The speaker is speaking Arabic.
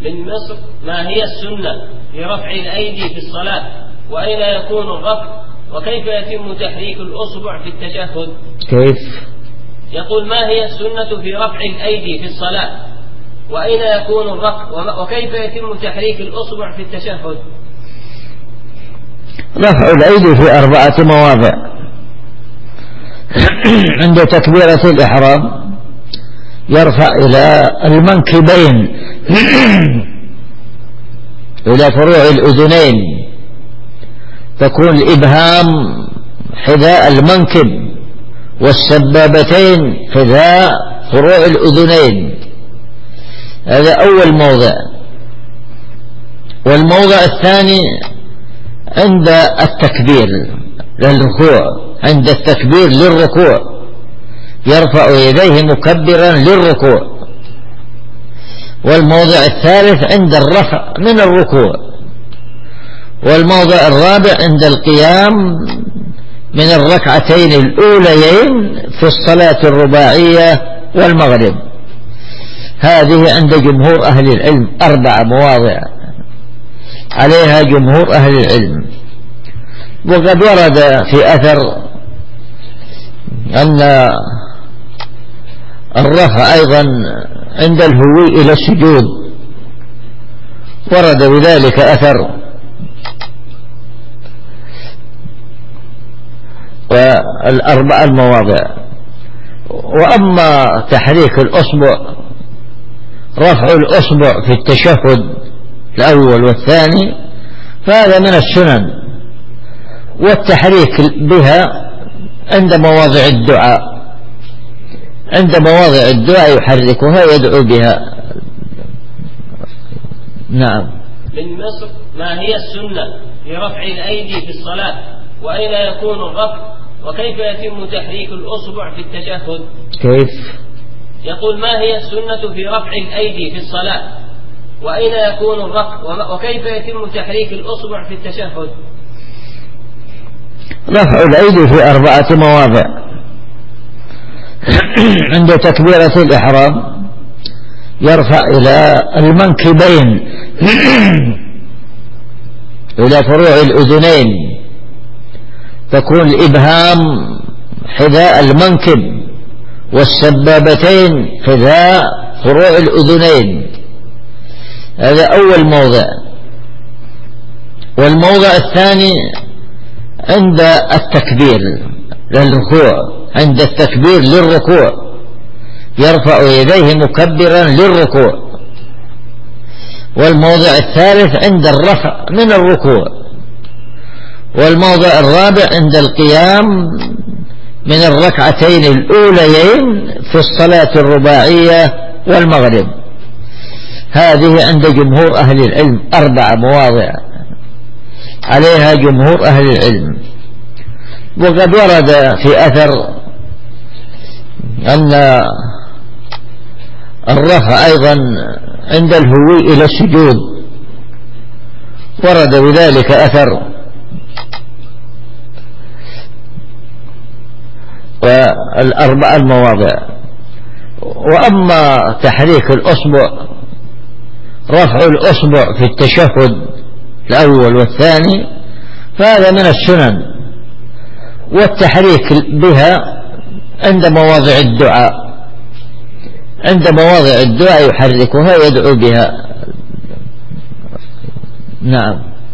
من مصر: ما هي السنة في رفع الأيدي في الصلاة؟ وأين يكون الرفع؟ وكيف يتم تحريك الأصبع في التشهد؟ كيف؟ يقول: ما هي السنة في رفع الأيدي في الصلاة؟ وأين يكون الرفع؟ وكيف يتم تحريك الأصبع في التشهد؟ رفع الأيدي في 4 مواضع: عند تكبيرة الإحرام يرفع إلى المنكبين إلى فروع الأذنين، تكون الإبهام حذاء المنكب والسبابتين حذاء فروع الأذنين. هذا أول موضع. والموضع الثاني عند التكبير للركوع، عند التكبير للركوع يرفع يديه مكبرا للركوع. والموضع الثالث عند الرفع من الركوع. والموضع الرابع عند القيام من الركعتين الأوليين في الصلاة الرباعية والمغرب. هذه عند جمهور أهل العلم 4 مواضع عليها جمهور أهل العلم. وقد ورد في أثر أن الرفع أيضا عند الهوي إلى السجود، ورد بذلك أثر. والأربع المواضع. وأما تحريك الأصبع، رفع الأصبع في التشهد الأول والثاني، فهذا من السنن، والتحريك بها عند مواضع الدعاء، عند مواضع الدعاء يحركها يدعو بها. نعم. من مصر: ما هي السنة في رفع الأيدي في الصلاة؟ وأين يكون الرفع؟ وكيف يتم تحريك الأصبع في التشهد؟ كيف؟ يقول: ما هي السنة في رفع الأيدي في الصلاة؟ وأين يكون الرفع؟ وكيف يتم تحريك الأصبع في التشهد؟ رفع الأيدي في 4 مواضع: عند تكبيرة الإحرام يرفع إلى المنكبين إلى فروع الأذنين، تكون الإبهام حذاء المنكب والسبابتين حذاء فروع الأذنين. هذا أول موضع. والموضع الثاني عند التكبير للركوع، عند التكبير للركوع يرفع يديه مكبرا للركوع. والموضع الثالث عند الرفع من الركوع. والموضع الرابع عند القيام من الركعتين الأوليين في الصلاة الرباعية والمغرب. هذه عند جمهور أهل العلم 4 مواضع عليها جمهور أهل العلم. وقد ورد في أثر أن الرفع أيضا عند الهوي إلى السجود، ورد بذلك أثر. والأربع المواضع. وأما تحريك الأصبع، رفع الأصبع في التشهد الأول والثاني، فهذا من السنن، والتحريك بها عند مواضع الدعاء، عند مواضع الدعاء يحركها يدعو بها. نعم.